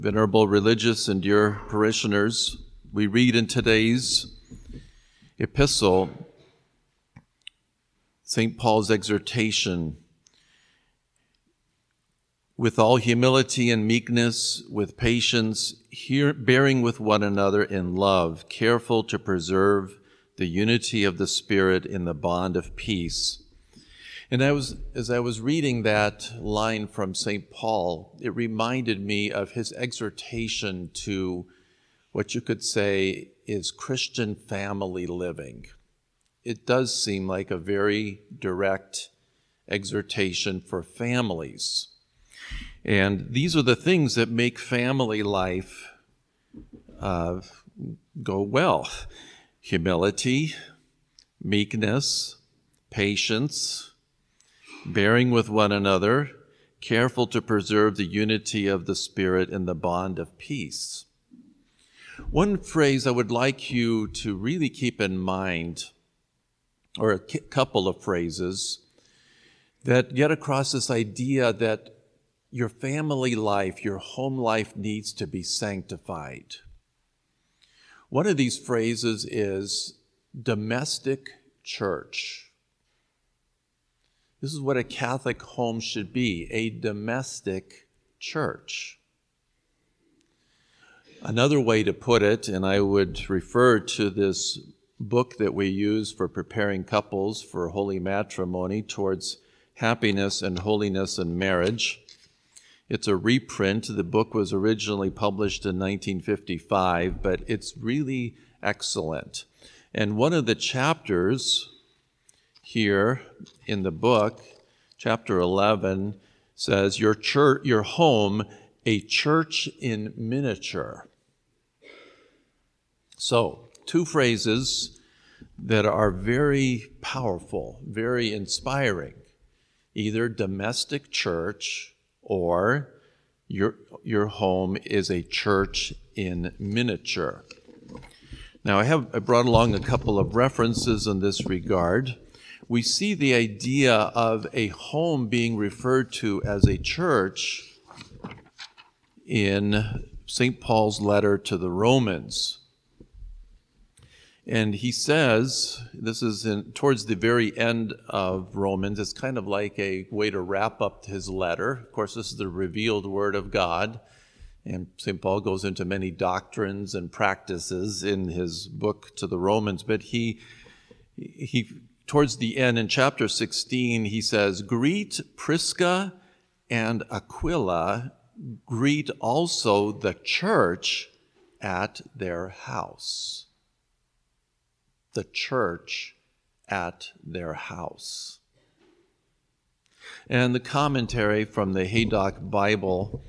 Venerable religious and dear parishioners, we read in today's epistle St. Paul's exhortation, with all humility and meekness, with patience, bearing with one another in love, careful to preserve the unity of the Spirit in the bond of peace. And as I was reading that line from St. Paul, it reminded me of his exhortation to what you could say is Christian family living. It does seem like a very direct exhortation for families. And these are the things that make family life go well. Humility, meekness, patience, bearing with one another, careful to preserve the unity of the Spirit in the bond of peace. One phrase I would like you to really keep in mind, or a couple of phrases, that get across this idea that your family life, your home life needs to be sanctified. One of these phrases is domestic church. This is what a Catholic home should be, a domestic church. Another way to put it, and I would refer to this book that we use for preparing couples for holy matrimony towards happiness and holiness in marriage. It's a reprint. The book was originally published in 1955, but it's really excellent. And one of the chapters here in the book, chapter 11, says, your home, a church in miniature. So, two phrases that are very powerful, very inspiring. Either domestic church or your home is a church in miniature. Now, I brought along a couple of references in this regard. We see the idea of a home being referred to as a church in St. Paul's letter to the Romans. And he says, this is towards the very end of Romans, it's kind of like a way to wrap up his letter. Of course, this is the revealed word of God. And St. Paul goes into many doctrines and practices in his book to the Romans, but he towards the end, in chapter 16, he says, "Greet Prisca and Aquila, greet also the church at their house." The church at their house. And the commentary from the Haydock Bible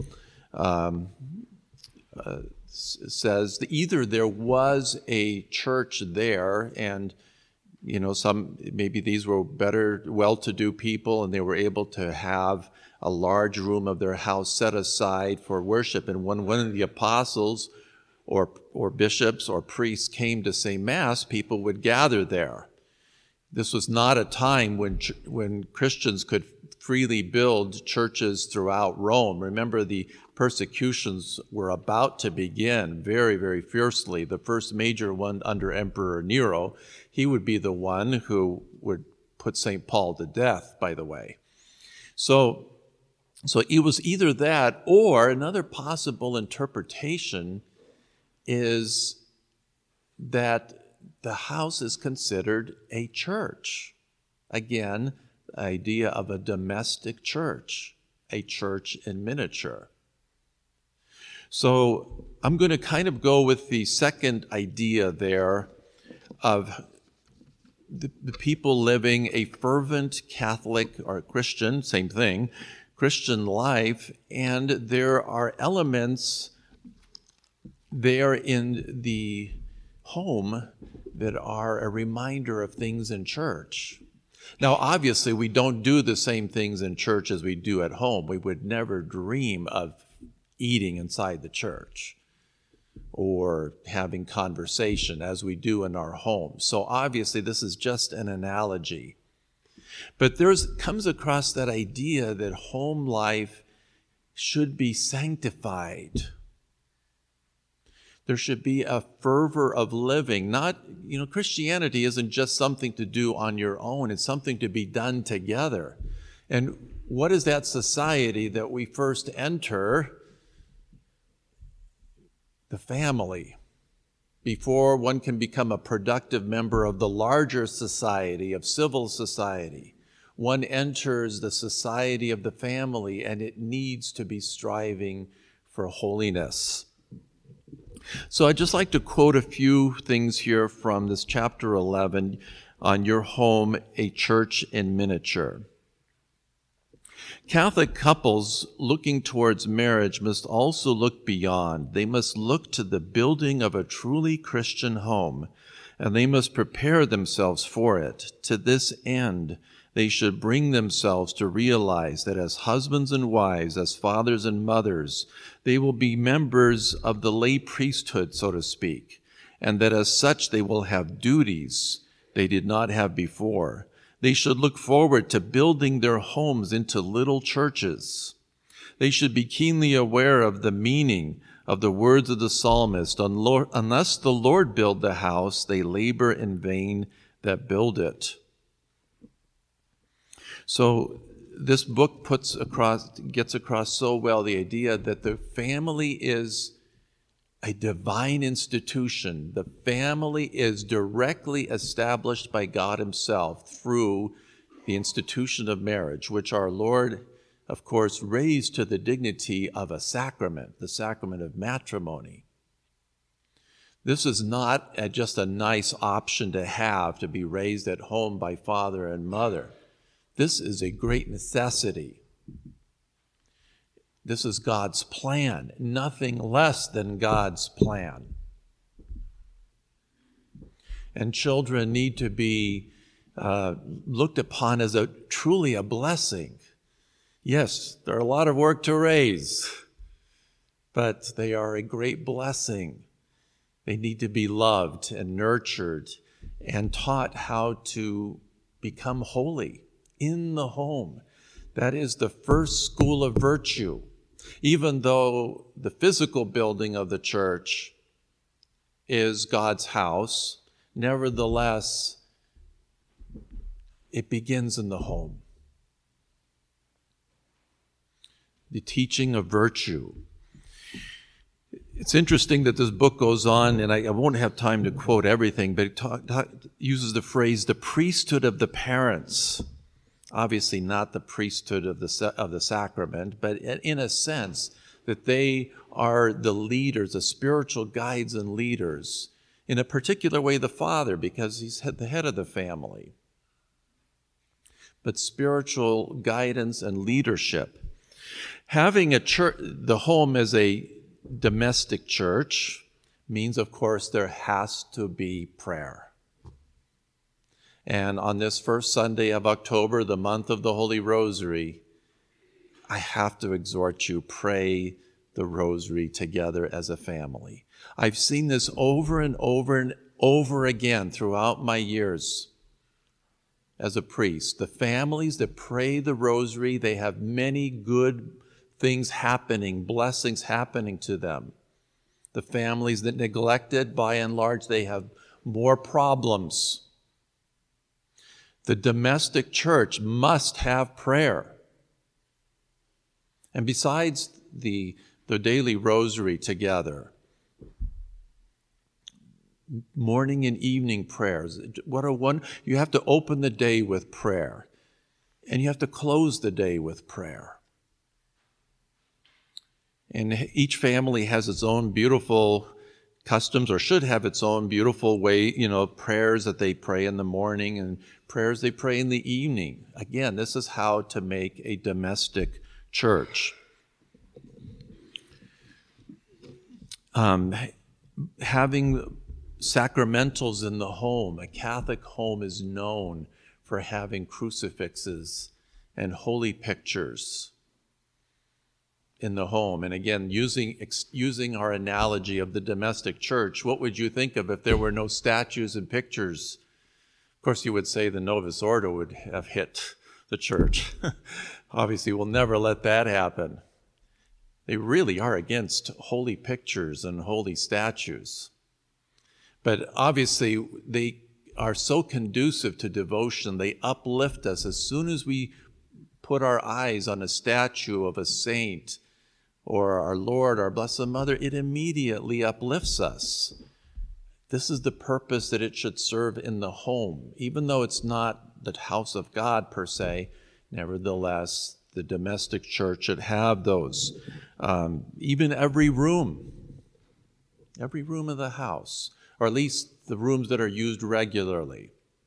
says that either there was a church there, and maybe these were better, well-to-do people, and they were able to have a large room of their house set aside for worship. And when one of the apostles or bishops or priests came to say Mass, people would gather there. This was not a time when Christians could freely build churches throughout Rome. Remember, the persecutions were about to begin very, very fiercely. The first major one under Emperor Nero. He would be the one who would put St. Paul to death, by the way. So it was either that, or another possible interpretation is that the house is considered a church. Again, the idea of a domestic church, a church in miniature. So I'm going to kind of go with the second idea there of the people living a fervent Catholic or Christian, same thing, Christian life, and there are elements there in the home that are a reminder of things in church. Now, obviously, we don't do the same things in church as we do at home. We would never dream of eating inside the church or having conversation as we do in our home. So obviously, this is just an analogy. But comes across that idea that home life should be sanctified. There should be a fervor of living. Christianity isn't just something to do on your own. It's something to be done together. And what is that society that we first enter? The family. Before one can become a productive member of the larger society, of civil society, one enters the society of the family, and it needs to be striving for holiness. So I'd just like to quote a few things here from this chapter 11 on Your Home, a Church in Miniature. Catholic couples looking towards marriage must also look beyond. They must look to the building of a truly Christian home, and they must prepare themselves for it. To this end, they should bring themselves to realize that as husbands and wives, as fathers and mothers, they will be members of the lay priesthood, so to speak, and that as such they will have duties they did not have before. They should look forward to building their homes into little churches. They should be keenly aware of the meaning of the words of the psalmist, unless the Lord build the house, they labor in vain that build it. So this book gets across so well the idea that the family is a divine institution. The family is directly established by God Himself through the institution of marriage, which our Lord, of course, raised to the dignity of a sacrament, the sacrament of matrimony. This is not just a nice option to have, to be raised at home by father and mother. This is a great necessity. This is God's plan, nothing less than God's plan. And children need to be looked upon as truly a blessing. Yes, they're a lot of work to raise, but they are a great blessing. They need to be loved and nurtured and taught how to become holy in the home. That is the first school of virtue. Even though the physical building of the church is God's house, nevertheless, it begins in the home. The teaching of virtue. It's interesting that this book goes on, and I won't have time to quote everything, but it uses the phrase, the priesthood of the parents. Obviously not the priesthood of the sacrament, but in a sense that they are the leaders, the spiritual guides and leaders. In a particular way, the father, because he's the head of the family. But spiritual guidance and leadership. Having a church, the home as a domestic church means, of course, there has to be prayer. And on this first Sunday of October, the month of the Holy Rosary, I have to exhort you, pray the Rosary together as a family. I've seen this over and over and over again throughout my years as a priest. The families that pray the Rosary, they have many good things happening, blessings happening to them. The families that neglect it, by and large, they have more problems. The domestic church must have prayer. And besides the daily rosary together, morning and evening prayers, you have to open the day with prayer, and you have to close the day with prayer. And each family has its own beautiful customs, or should have its own beautiful way, prayers that they pray in the morning and prayers they pray in the evening. Again, this is how to make a domestic church. Having sacramentals in the home. A Catholic home is known for having crucifixes and holy pictures in the home. And again, using our analogy of the domestic church, what would you think of if there were no statues and pictures? Of course, you would say the Novus Ordo would have hit the church. Obviously, we'll never let that happen. They really are against holy pictures and holy statues. But obviously, they are so conducive to devotion, they uplift us. As soon as we put our eyes on a statue of a saint or our Lord, our Blessed Mother, it immediately uplifts us. This is the purpose that it should serve in the home. Even though it's not the house of God per se, nevertheless, the domestic church should have those. Even every room of the house, or at least the rooms that are used regularly,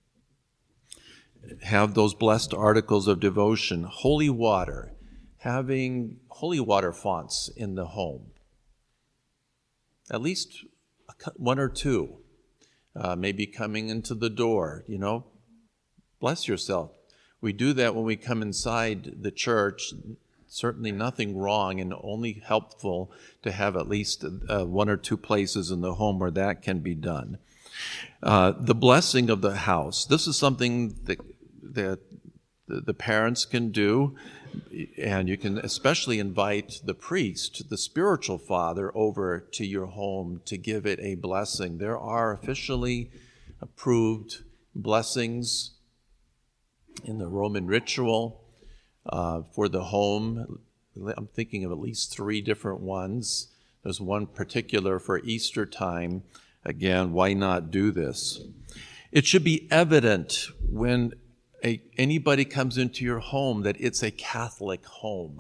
have those blessed articles of devotion. Holy water, having holy water fonts in the home. At least one or two, maybe coming into the door, bless yourself. We do that when we come inside the church. Certainly nothing wrong, and only helpful to have at least one or two places in the home where that can be done. The blessing of the house. This is something that the parents can do, and you can especially invite the priest, the spiritual father, over to your home to give it a blessing. There are officially approved blessings in the Roman ritual for the home. I'm thinking of at least 3 different ones. There's one particular for Easter time. Again, why not do this? It should be evident when anybody comes into your home that it's a Catholic home.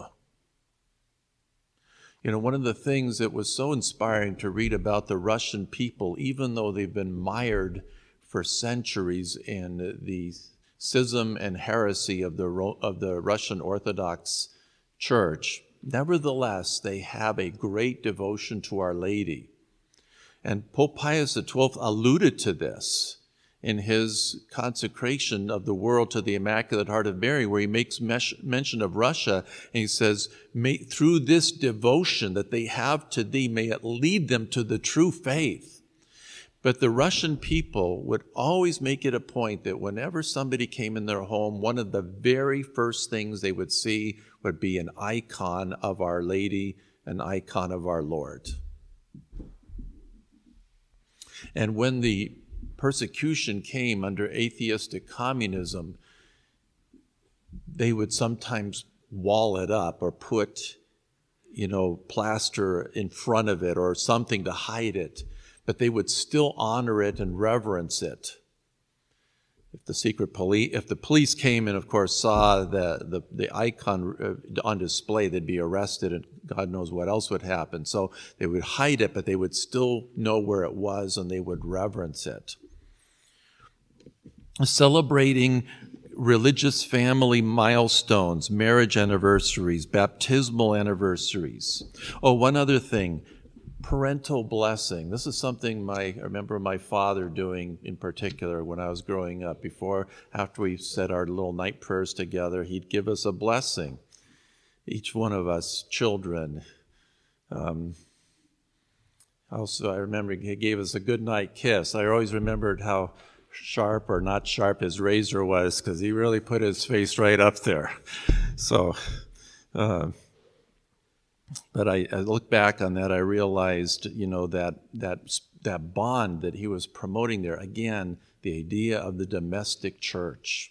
One of the things that was so inspiring to read about the Russian people, even though they've been mired for centuries in the schism and heresy of the Russian Orthodox Church, nevertheless, they have a great devotion to Our Lady. And Pope Pius XII alluded to this in his consecration of the world to the Immaculate Heart of Mary, where he makes mention of Russia, and he says, through this devotion that they have to thee, may it lead them to the true faith. But the Russian people would always make it a point that whenever somebody came in their home, one of the very first things they would see would be an icon of Our Lady, an icon of our Lord. And when the persecution came under atheistic communism, they would sometimes wall it up or put, plaster in front of it or something to hide it, but they would still honor it and reverence it. If the police came and, of course, saw the icon on display, they'd be arrested, and God knows what else would happen. So they would hide it, but they would still know where it was, and they would reverence it. Celebrating religious family milestones, marriage anniversaries, baptismal anniversaries. Oh, one other thing. Parental blessing. This is something I remember my father doing in particular when I was growing up. After we said our little night prayers together, he'd give us a blessing. Each one of us children. Also, I remember he gave us a goodnight kiss. I always remembered how sharp or not sharp his razor was, because he really put his face right up there. So, but I look back on that, I realized, that bond that he was promoting there, again, the idea of the domestic church.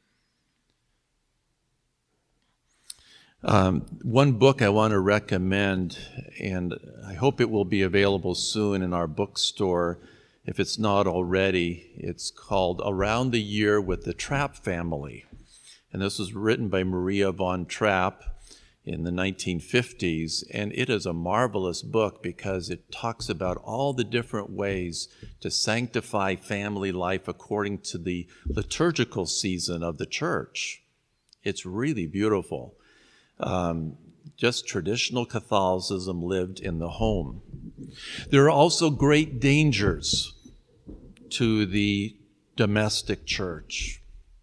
One book I want to recommend, and I hope it will be available soon in our bookstore, if it's not already. It's called Around the Year with the Trapp Family. And this was written by Maria von Trapp in the 1950s, and it is a marvelous book because it talks about all the different ways to sanctify family life according to the liturgical season of the church. It's really beautiful. Just traditional Catholicism lived in the home. There are also great dangers to the domestic church.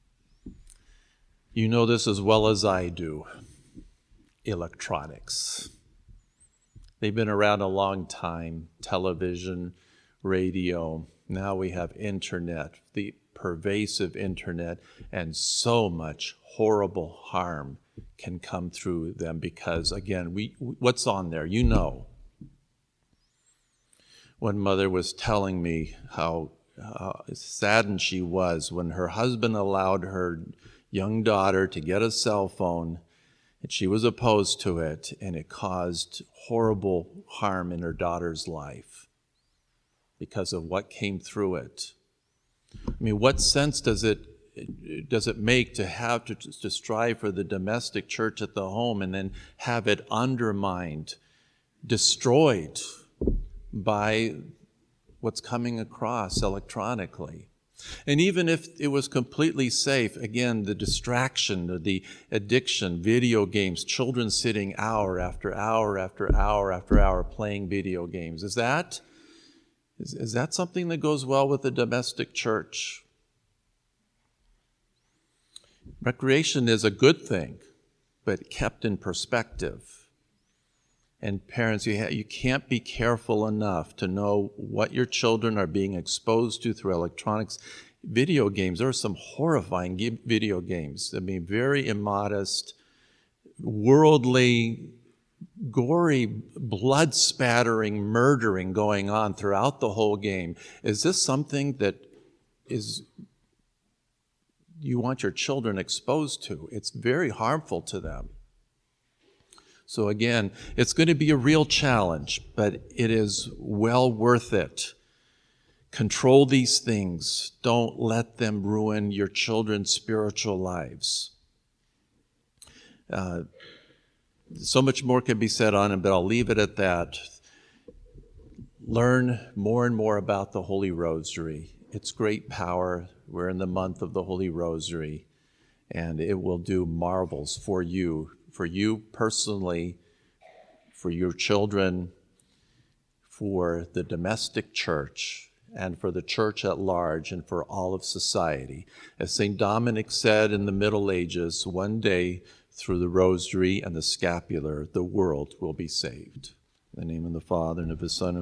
You know this as well as I do. Electronics. They've been around a long time. Television, radio. Now we have internet. The pervasive internet, and so much horrible harm can come through them because, again, what's on there? You know. One mother was telling me how saddened she was when her husband allowed her young daughter to get a cell phone, and she was opposed to it, and it caused horrible harm in her daughter's life because of what came through it. I mean, what sense does it make to have to strive for the domestic church at the home and then have it undermined, destroyed by what's coming across electronically? And even if it was completely safe, again, the distraction, the addiction, video games, children sitting hour after hour after hour after hour playing video games, is that something that goes well with the domestic church? Recreation is a good thing, but kept in perspective. And parents, you can't be careful enough to know what your children are being exposed to through electronics. Video games, there are some horrifying video games. I mean, very immodest, worldly, gory, blood-spattering, murdering going on throughout the whole game. Is this something that you want your children exposed to? It's very harmful to them. So again, it's going to be a real challenge, but it is well worth it. Control these things. Don't let them ruin your children's spiritual lives. So much more can be said on it, but I'll leave it at that. Learn more and more about the Holy Rosary. It's great power. We're in the month of the Holy Rosary, and it will do marvels for you personally, for your children, for the domestic church, and for the church at large, and for all of society. As St. Dominic said in the Middle Ages, one day through the Rosary and the scapular, the world will be saved. In the name of the Father, and of the Son, and